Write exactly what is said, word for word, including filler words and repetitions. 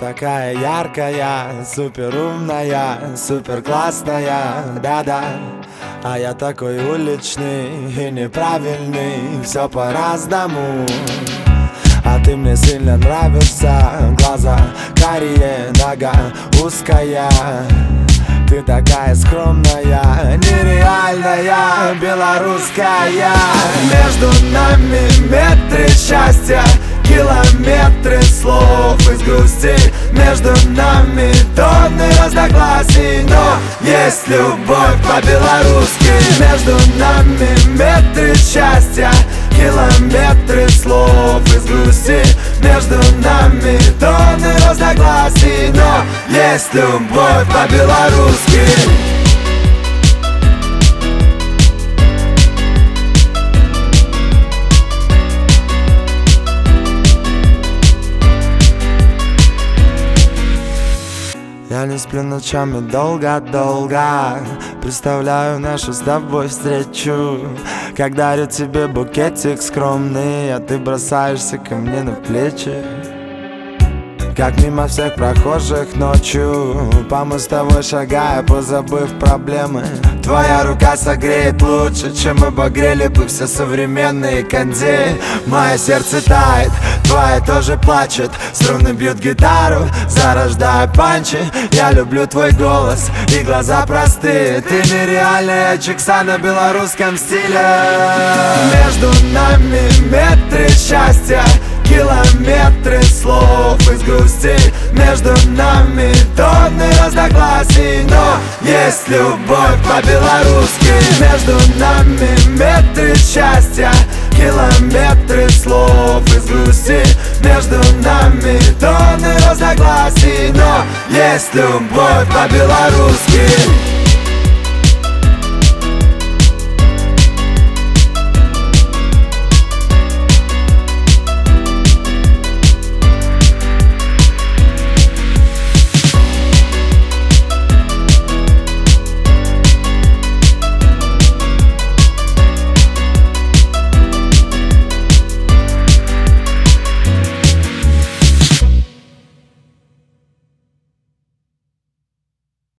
такая яркая, супер умная, супер классная, да-да. А я такой уличный и неправильный, все по-разному. А ты мне сильно нравишься, глаза карие, нога узкая. Ты такая скромная, нереальная, белорусская. Между нами метры счастья, километры слов из грусти. Между нами тонны разногласий, но есть любовь по-белорусски. Между нами метры счастья, километры слов из грусти. Между нами тонны разногласий, но есть любовь по-белорусски. Я не сплю ночами долго-долго, представляю нашу с тобой встречу. Как дарю тебе букетик скромный, а ты бросаешься ко мне на плечи. Как мимо всех прохожих ночью, по мостовой шагая, позабыв проблемы. Твоя рука согреет лучше, чем мы погрели бы все современные кондеи. Мое сердце тает, твое тоже плачет. Струны бьют гитару, зарождая панчи. Я люблю твой голос и глаза простые. Ты нереальная чикса на белорусском стиле. Между нами метры счастья, километры слов из грусти. Между нами тонны разногласий, но есть любовь по-белорусски. Между нами метры счастья, километры слов из грусти. Между нами тонны разногласий, но есть любовь по-белорусски.